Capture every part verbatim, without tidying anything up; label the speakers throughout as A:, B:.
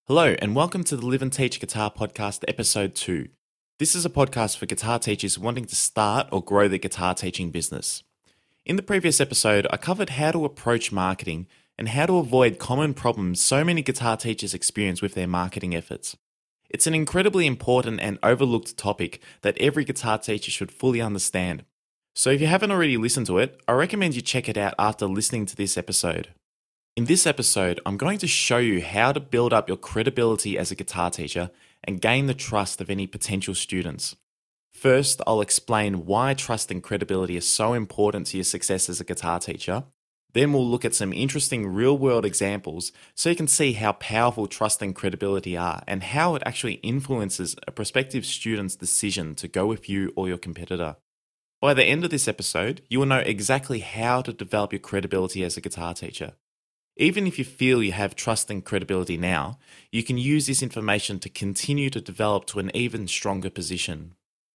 A: Hello, and welcome to the Live and Teach Guitar Podcast, Episode two. This is a podcast for guitar teachers wanting to start or grow their guitar teaching business. In the previous episode, I covered how to approach marketing and how to avoid common problems so many guitar teachers experience with their marketing efforts. It's an incredibly important and overlooked topic that every guitar teacher should fully understand. So if you haven't already listened to it, I recommend you check it out after listening to this episode. In this episode, I'm going to show you how to build up your credibility as a guitar teacher and gain the trust of any potential students. First, I'll explain why trust and credibility is so important to your success as a guitar teacher. Then we'll look at some interesting real-world examples so you can see how powerful trust and credibility are and how it actually influences a prospective student's decision to go with you or your competitor. By the end of this episode, you will know exactly how to develop your credibility as a guitar teacher. Even if you feel you have trust and credibility now, you can use this information to continue to develop to an even stronger position.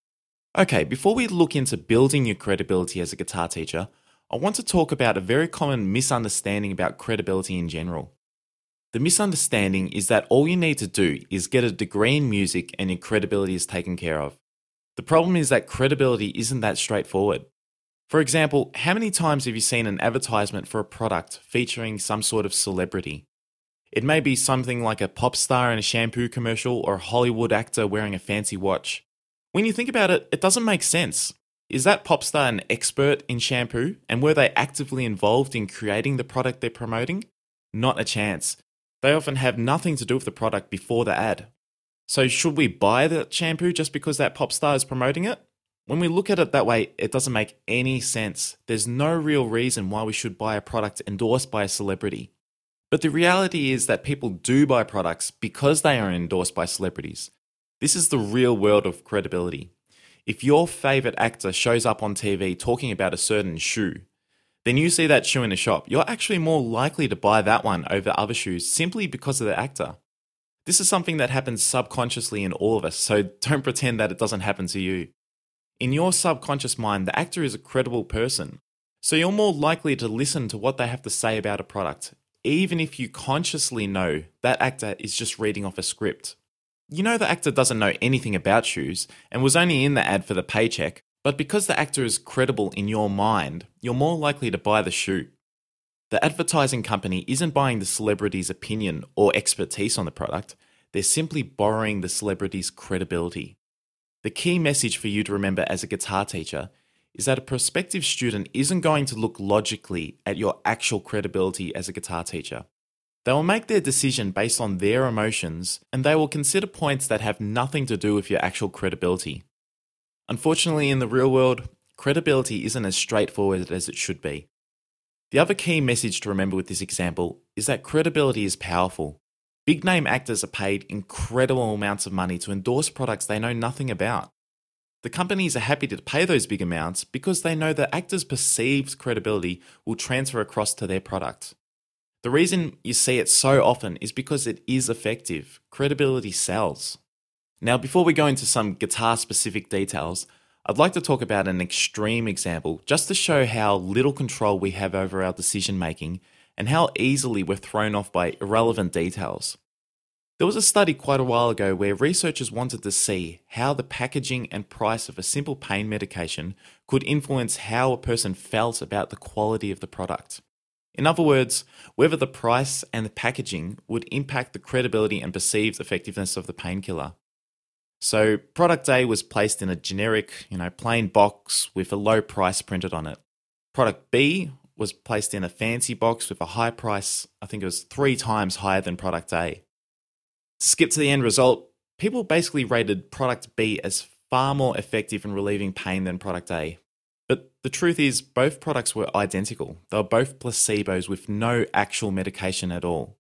A: Okay, before we look into building your credibility as a guitar teacher, I want to talk about a very common misunderstanding about credibility in general. The misunderstanding is that all you need to do is get a degree in music and your credibility is taken care of. The problem is that credibility isn't that straightforward. For example, how many times have you seen an advertisement for a product featuring some sort of celebrity? It may be something like a pop star in a shampoo commercial or a Hollywood actor wearing a fancy watch. When you think about it, it doesn't make sense. Is that pop star an expert in shampoo, and were they actively involved in creating the product they're promoting? Not a chance. They often have nothing to do with the product before the ad. So should we buy the shampoo just because that pop star is promoting it? When we look at it that way, it doesn't make any sense. There's no real reason why we should buy a product endorsed by a celebrity. But the reality is that people do buy products because they are endorsed by celebrities. This is the real world of credibility. If your favorite actor shows up on T V talking about a certain shoe, then you see that shoe in a shop, you're actually more likely to buy that one over other shoes simply because of the actor. This is something that happens subconsciously in all of us, so don't pretend that it doesn't happen to you. In your subconscious mind, the actor is a credible person, so you're more likely to listen to what they have to say about a product, even if you consciously know that actor is just reading off a script. You know the actor doesn't know anything about shoes and was only in the ad for the paycheck, but because the actor is credible in your mind, you're more likely to buy the shoe. The advertising company isn't buying the celebrity's opinion or expertise on the product, they're simply borrowing the celebrity's credibility. The key message for you to remember as a guitar teacher is that a prospective student isn't going to look logically at your actual credibility as a guitar teacher. They will make their decision based on their emotions, and they will consider points that have nothing to do with your actual credibility. Unfortunately, in the real world, credibility isn't as straightforward as it should be. The other key message to remember with this example is that credibility is powerful. Big name actors are paid incredible amounts of money to endorse products they know nothing about. The companies are happy to pay those big amounts because they know the actors' perceived credibility will transfer across to their product. The reason you see it so often is because it is effective. Credibility sells. Now, before we go into some guitar-specific details, I'd like to talk about an extreme example just to show how little control we have over our decision-making and how easily we're thrown off by irrelevant details. There was a study quite a while ago where researchers wanted to see how the packaging and price of a simple pain medication could influence how a person felt about the quality of the product. In other words, whether the price and the packaging would impact the credibility and perceived effectiveness of the painkiller. So, product A was placed in a generic, you know, plain box with a low price printed on it. Product B was placed in a fancy box with a high price. I think it was three times higher than product A. To skip to the end result, people basically rated product B as far more effective in relieving pain than product A. But the truth is, both products were identical. They were both placebos with no actual medication at all.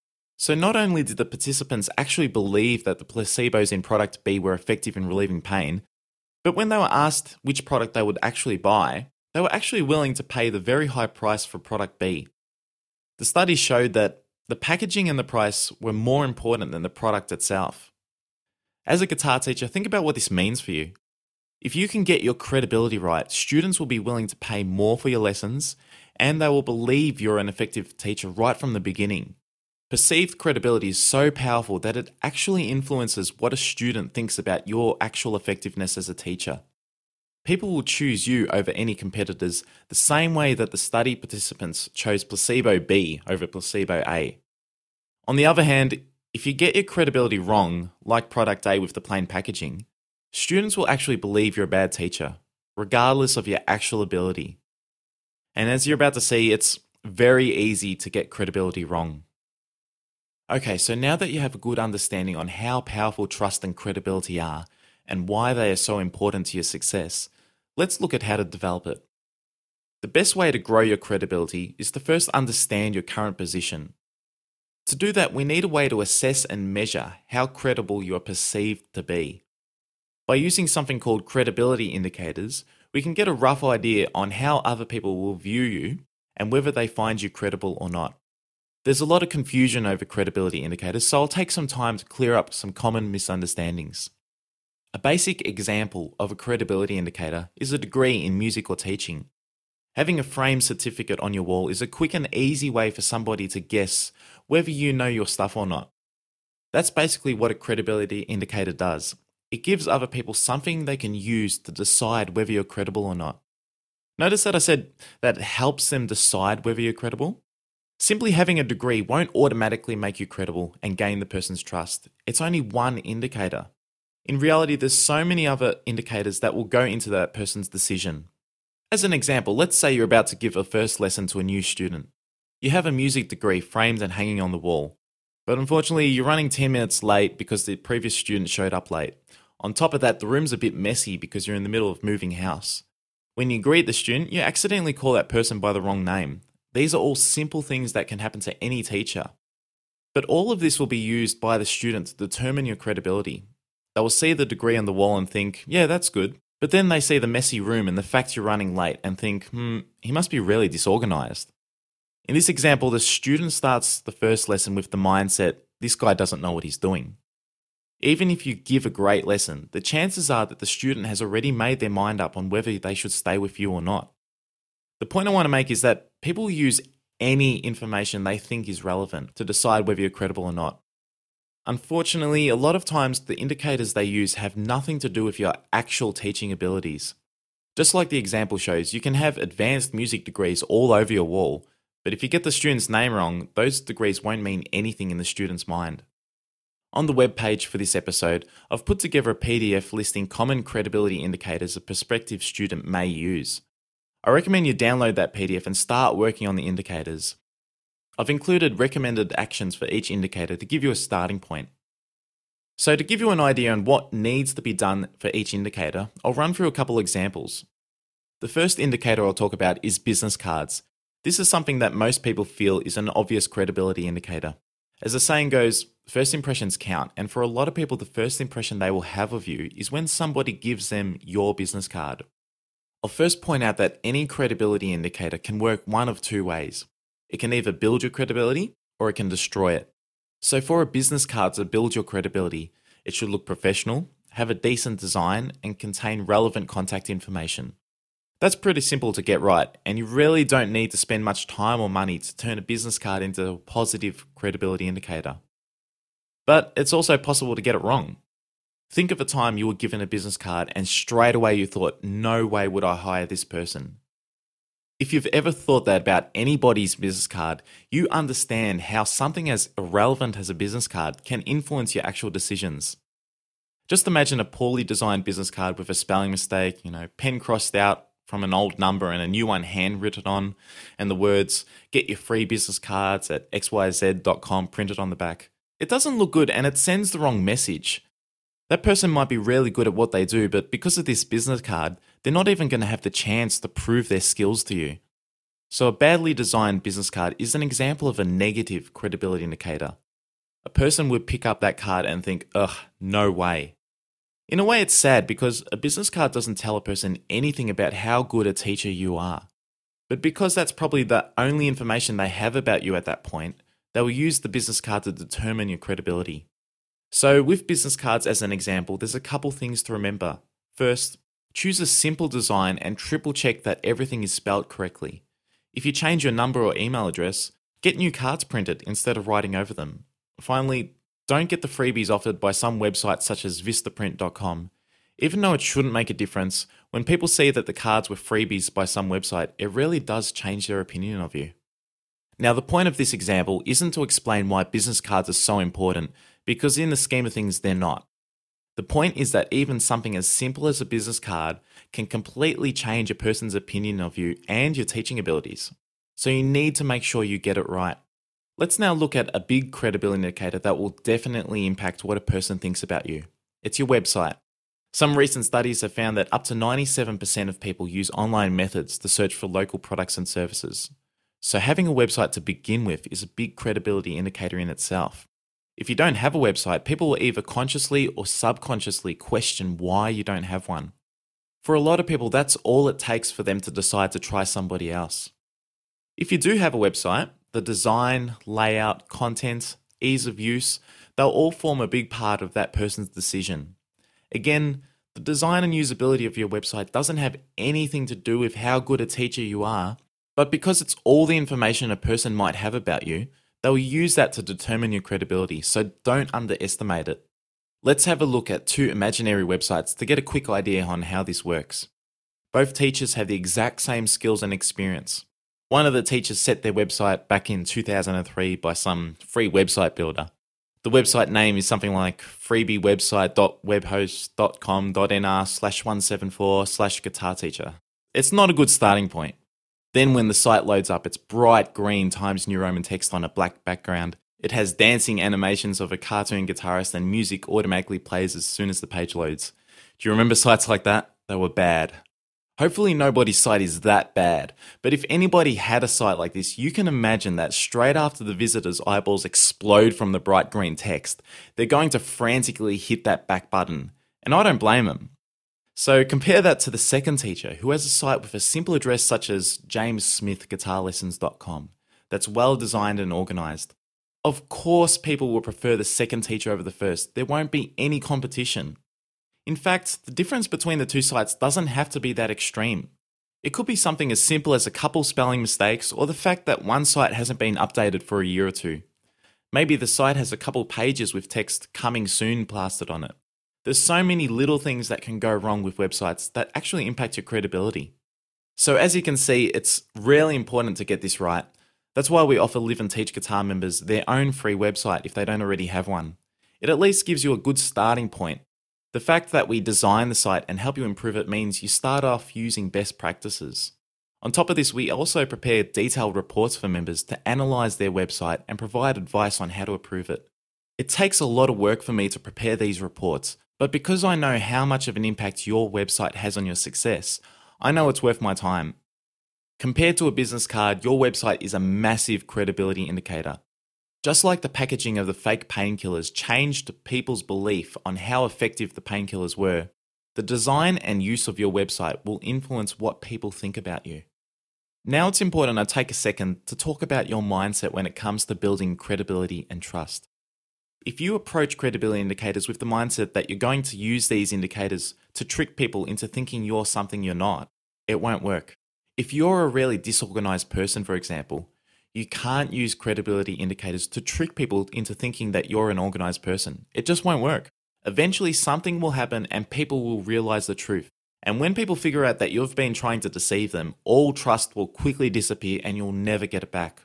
A: So not only did the participants actually believe that the placebos in product B were effective in relieving pain, but when they were asked which product they would actually buy, they were actually willing to pay the very high price for product B. The study showed that the packaging and the price were more important than the product itself. As a guitar teacher, think about what this means for you. If you can get your credibility right, students will be willing to pay more for your lessons, and they will believe you're an effective teacher right from the beginning. Perceived credibility is so powerful that it actually influences what a student thinks about your actual effectiveness as a teacher. People will choose you over any competitors the same way that the study participants chose placebo B over placebo A. On the other hand, if you get your credibility wrong, like product A with the plain packaging, students will actually believe you're a bad teacher, regardless of your actual ability. And as you're about to see, it's very easy to get credibility wrong. Okay, so now that you have a good understanding on how powerful trust and credibility are and why they are so important to your success, let's look at how to develop it. The best way to grow your credibility is to first understand your current position. To do that, we need a way to assess and measure how credible you are perceived to be. By using something called credibility indicators, we can get a rough idea on how other people will view you and whether they find you credible or not. There's a lot of confusion over credibility indicators, so I'll take some time to clear up some common misunderstandings. A basic example of a credibility indicator is a degree in music or teaching. Having a framed certificate on your wall is a quick and easy way for somebody to guess whether you know your stuff or not. That's basically what a credibility indicator does. It gives other people something they can use to decide whether you're credible or not. Notice that I said that it helps them decide whether you're credible. Simply having a degree won't automatically make you credible and gain the person's trust. It's only one indicator. In reality, there's so many other indicators that will go into that person's decision. As an example, let's say you're about to give a first lesson to a new student. You have a music degree framed and hanging on the wall, but unfortunately you're running ten minutes late because the previous student showed up late. On top of that, the room's a bit messy because you're in the middle of moving house. When you greet the student, you accidentally call that person by the wrong name. These are all simple things that can happen to any teacher. But all of this will be used by the student to determine your credibility. They will see the degree on the wall and think, yeah, that's good. But then they see the messy room and the fact you're running late and think, hmm, he must be really disorganized. In this example, the student starts the first lesson with the mindset, this guy doesn't know what he's doing. Even if you give a great lesson, the chances are that the student has already made their mind up on whether they should stay with you or not. The point I want to make is that people use any information they think is relevant to decide whether you're credible or not. Unfortunately, a lot of times the indicators they use have nothing to do with your actual teaching abilities. Just like the example shows, you can have advanced music degrees all over your wall, but if you get the student's name wrong, those degrees won't mean anything in the student's mind. On the webpage for this episode, I've put together a P D F listing common credibility indicators a prospective student may use. I recommend you download that P D F and start working on the indicators. I've included recommended actions for each indicator to give you a starting point. So to give you an idea on what needs to be done for each indicator, I'll run through a couple examples. The first indicator I'll talk about is business cards. This is something that most people feel is an obvious credibility indicator. As the saying goes, first impressions count, and for a lot of people, the first impression they will have of you is when somebody gives them your business card. I'll first point out that any credibility indicator can work one of two ways. It can either build your credibility or it can destroy it. So for a business card to build your credibility, it should look professional, have a decent design, and contain relevant contact information. That's pretty simple to get right, and you really don't need to spend much time or money to turn a business card into a positive credibility indicator. But it's also possible to get it wrong. Think of a time you were given a business card and straight away you thought, no way would I hire this person. If you've ever thought that about anybody's business card, you understand how something as irrelevant as a business card can influence your actual decisions. Just imagine a poorly designed business card with a spelling mistake, you know, pen crossed out from an old number and a new one handwritten on, and the words, get your free business cards at x y z dot com printed on the back. It doesn't look good and it sends the wrong message. That person might be really good at what they do, but because of this business card, they're not even going to have the chance to prove their skills to you. So a badly designed business card is an example of a negative credibility indicator. A person would pick up that card and think, ugh, no way. In a way, it's sad because a business card doesn't tell a person anything about how good a teacher you are. But because that's probably the only information they have about you at that point, they will use the business card to determine your credibility. So with business cards as an example, there's a couple things to remember. First, choose a simple design and triple check that everything is spelled correctly. If you change your number or email address, Get new cards printed instead of writing over them. Finally, don't get the freebies offered by some websites such as vistaprint dot com. Even though it shouldn't make a difference, when people see that the cards were freebies by some website, it really does change their opinion of you. Now, the point of this example isn't to explain why business cards are so important, because in the scheme of things, they're not. The point is that even something as simple as a business card can completely change a person's opinion of you and your teaching abilities. So you need to make sure you get it right. Let's now look at a big credibility indicator that will definitely impact what a person thinks about you. It's your website. Some recent studies have found that up to ninety-seven percent of people use online methods to search for local products and services. So having a website to begin with is a big credibility indicator in itself. If you don't have a website, people will either consciously or subconsciously question why you don't have one. For a lot of people, that's all it takes for them to decide to try somebody else. If you do have a website, the design, layout, content, ease of use, they'll all form a big part of that person's decision. Again, the design and usability of your website doesn't have anything to do with how good a teacher you are, but because it's all the information a person might have about you, they'll use that to determine your credibility, so don't underestimate it. Let's have a look at two imaginary websites to get a quick idea on how this works. Both teachers have the exact same skills and experience. One of the teachers set their website back in two thousand three by some free website builder. The website name is something like freebiewebsite.webhost.com.nr slash 174 slash guitar teacher. It's not a good starting point. Then when the site loads up, it's bright green Times New Roman text on a black background. It has dancing animations of a cartoon guitarist and music automatically plays as soon as the page loads. Do you remember sites like that? They were bad. Hopefully nobody's site is that bad, but if anybody had a site like this, you can imagine that straight after the visitor's eyeballs explode from the bright green text, they're going to frantically hit that back button, and I don't blame them. So compare that to the second teacher who has a site with a simple address such as james smith guitar lessons dot com that's well designed and organized. Of course people will prefer the second teacher over the first. There won't be any competition. In fact, the difference between the two sites doesn't have to be that extreme. It could be something as simple as a couple spelling mistakes or the fact that one site hasn't been updated for a year or two. Maybe the site has a couple pages with text "coming soon" plastered on it. There's so many little things that can go wrong with websites that actually impact your credibility. So as you can see, it's really important to get this right. That's why we offer Live and Teach Guitar members their own free website if they don't already have one. It at least gives you a good starting point. The fact that we design the site and help you improve it means you start off using best practices. On top of this, we also prepare detailed reports for members to analyse their website and provide advice on how to improve it. It takes a lot of work for me to prepare these reports, but because I know how much of an impact your website has on your success, I know it's worth my time. Compared to a business card, your website is a massive credibility indicator. Just like the packaging of the fake painkillers changed people's belief on how effective the painkillers were, the design and use of your website will influence what people think about you. Now it's important I take a second to talk about your mindset when it comes to building credibility and trust. If you approach credibility indicators with the mindset that you're going to use these indicators to trick people into thinking you're something you're not, it won't work. If you're a really disorganized person, for example, you can't use credibility indicators to trick people into thinking that you're an organized person. It just won't work. Eventually something will happen and people will realize the truth. And when people figure out that you've been trying to deceive them, all trust will quickly disappear and you'll never get it back.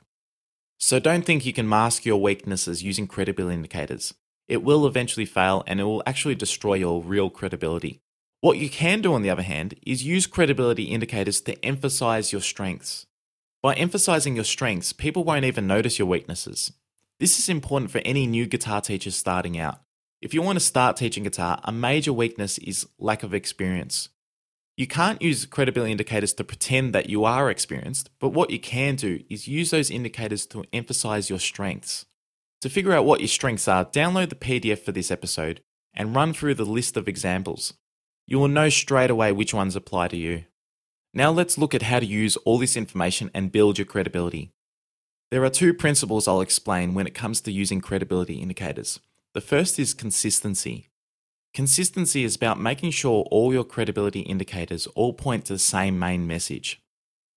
A: So don't think you can mask your weaknesses using credibility indicators. It will eventually fail and it will actually destroy your real credibility. What you can do, on the other hand, is use credibility indicators to emphasize your strengths. By emphasizing your strengths, people won't even notice your weaknesses. This is important for any new guitar teachers starting out. If you want to start teaching guitar, a major weakness is lack of experience. You can't use credibility indicators to pretend that you are experienced, but what you can do is use those indicators to emphasize your strengths. To figure out what your strengths are, download the P D F for this episode and run through the list of examples. You will know straight away which ones apply to you. Now let's look at how to use all this information and build your credibility. There are two principles I'll explain when it comes to using credibility indicators. The first is consistency. Consistency is about making sure all your credibility indicators all point to the same main message.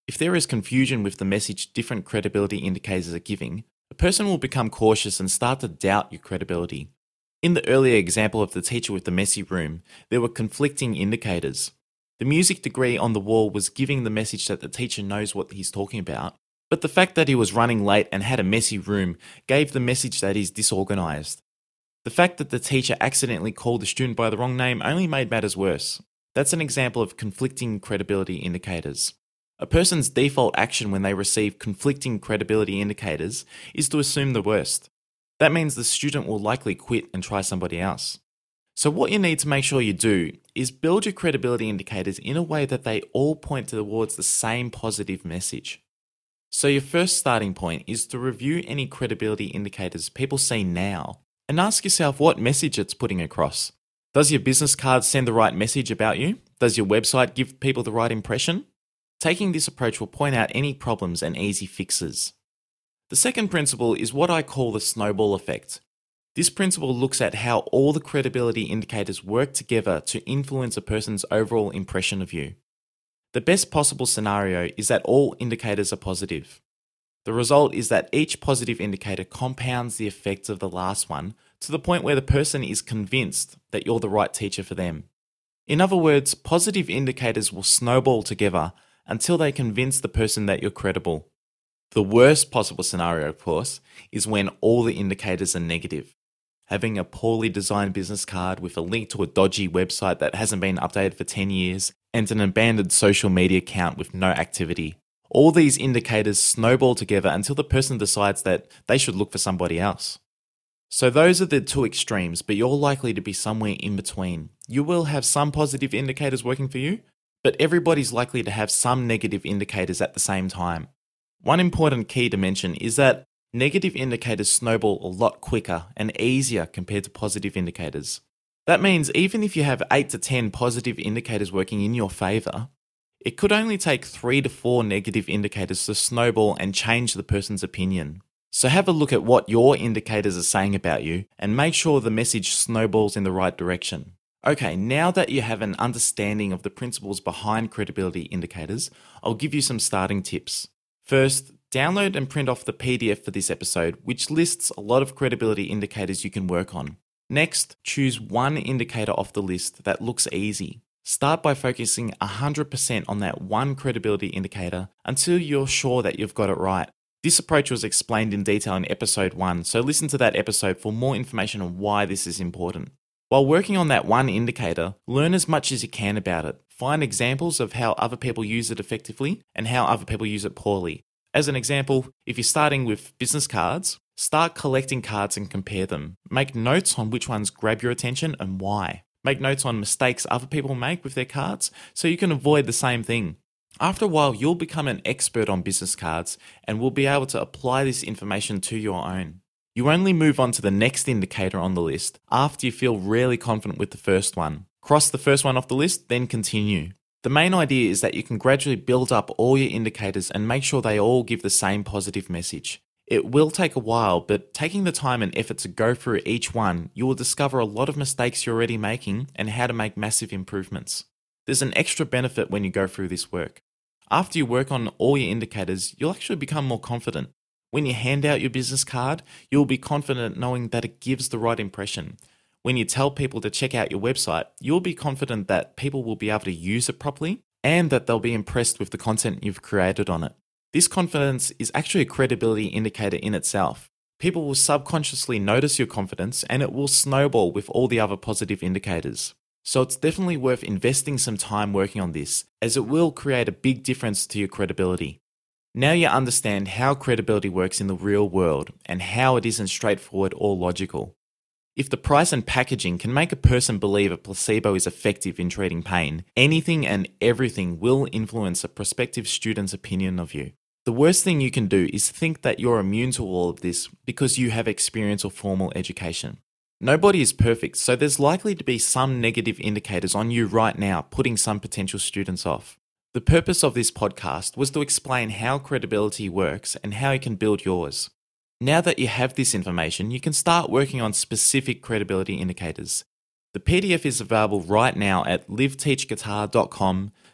A: If there is confusion with the message different credibility indicators are giving, a person will become cautious and start to doubt your credibility. In the earlier example of the teacher with the messy room, there were conflicting indicators. The music degree on the wall was giving the message that the teacher knows what he's talking about, but the fact that he was running late and had a messy room gave the message that he's disorganized. The fact that the teacher accidentally called the student by the wrong name only made matters worse. That's an example of conflicting credibility indicators. A person's default action when they receive conflicting credibility indicators is to assume the worst. That means the student will likely quit and try somebody else. So what you need to make sure you do is build your credibility indicators in a way that they all point towards the same positive message. So your first starting point is to review any credibility indicators people see now and ask yourself what message it's putting across. Does your business card send the right message about you? Does your website give people the right impression? Taking this approach will point out any problems and easy fixes. The second principle is what I call the snowball effect. This principle looks at how all the credibility indicators work together to influence a person's overall impression of you. The best possible scenario is that all indicators are positive. The result is that each positive indicator compounds the effects of the last one to the point where the person is convinced that you're the right teacher for them. In other words, positive indicators will snowball together until they convince the person that you're credible. The worst possible scenario, of course, is when all the indicators are negative. Having a poorly designed business card with a link to a dodgy website that hasn't been updated for ten years and an abandoned social media account with no activity. All these indicators snowball together until the person decides that they should look for somebody else. So those are the two extremes, but you're likely to be somewhere in between. You will have some positive indicators working for you, but everybody's likely to have some negative indicators at the same time. One important key to mention is that negative indicators snowball a lot quicker and easier compared to positive indicators. That means even if you have eight to ten positive indicators working in your favour, it could only take three to four negative indicators to snowball and change the person's opinion. So have a look at what your indicators are saying about you and make sure the message snowballs in the right direction. Okay, now that you have an understanding of the principles behind credibility indicators, I'll give you some starting tips. First, download and print off the P D F for this episode, which lists a lot of credibility indicators you can work on. Next, choose one indicator off the list that looks easy. Start by focusing one hundred percent on that one credibility indicator until you're sure that you've got it right. This approach was explained in detail in episode one, so listen to that episode for more information on why this is important. While working on that one indicator, learn as much as you can about it. Find examples of how other people use it effectively and how other people use it poorly. As an example, if you're starting with business cards, start collecting cards and compare them. Make notes on which ones grab your attention and why. Make notes on mistakes other people make with their cards so you can avoid the same thing. After a while, you'll become an expert on business cards and will be able to apply this information to your own. You only move on to the next indicator on the list after you feel really confident with the first one. Cross the first one off the list, then continue. The main idea is that you can gradually build up all your indicators and make sure they all give the same positive message. It will take a while, but taking the time and effort to go through each one, you will discover a lot of mistakes you're already making and how to make massive improvements. There's an extra benefit when you go through this work. After you work on all your indicators, you'll actually become more confident. When you hand out your business card, you'll be confident knowing that it gives the right impression. When you tell people to check out your website, you'll be confident that people will be able to use it properly and that they'll be impressed with the content you've created on it. This confidence is actually a credibility indicator in itself. People will subconsciously notice your confidence and it will snowball with all the other positive indicators. So it's definitely worth investing some time working on this, as it will create a big difference to your credibility. Now you understand how credibility works in the real world and how it isn't straightforward or logical. If the price and packaging can make a person believe a placebo is effective in treating pain, anything and everything will influence a prospective student's opinion of you. The worst thing you can do is think that you're immune to all of this because you have experience or formal education. Nobody is perfect, so there's likely to be some negative indicators on you right now, putting some potential students off. The purpose of this podcast was to explain how credibility works and how you can build yours. Now that you have this information, you can start working on specific credibility indicators. The P D F is available right now at liveteachguitar.com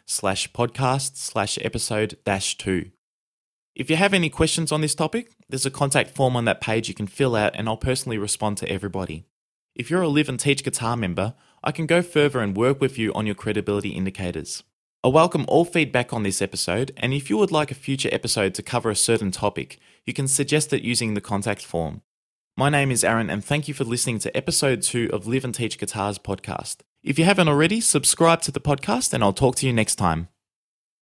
A: slash podcast slash episode dash two. If you have any questions on this topic, there's a contact form on that page you can fill out and I'll personally respond to everybody. If you're a Live and Teach Guitar member, I can go further and work with you on your credibility indicators. I welcome all feedback on this episode, and if you would like a future episode to cover a certain topic, you can suggest it using the contact form. My name is Aaron, and thank you for listening to episode two of Live and Teach Guitars podcast. If you haven't already, subscribe to the podcast, and I'll talk to you next time.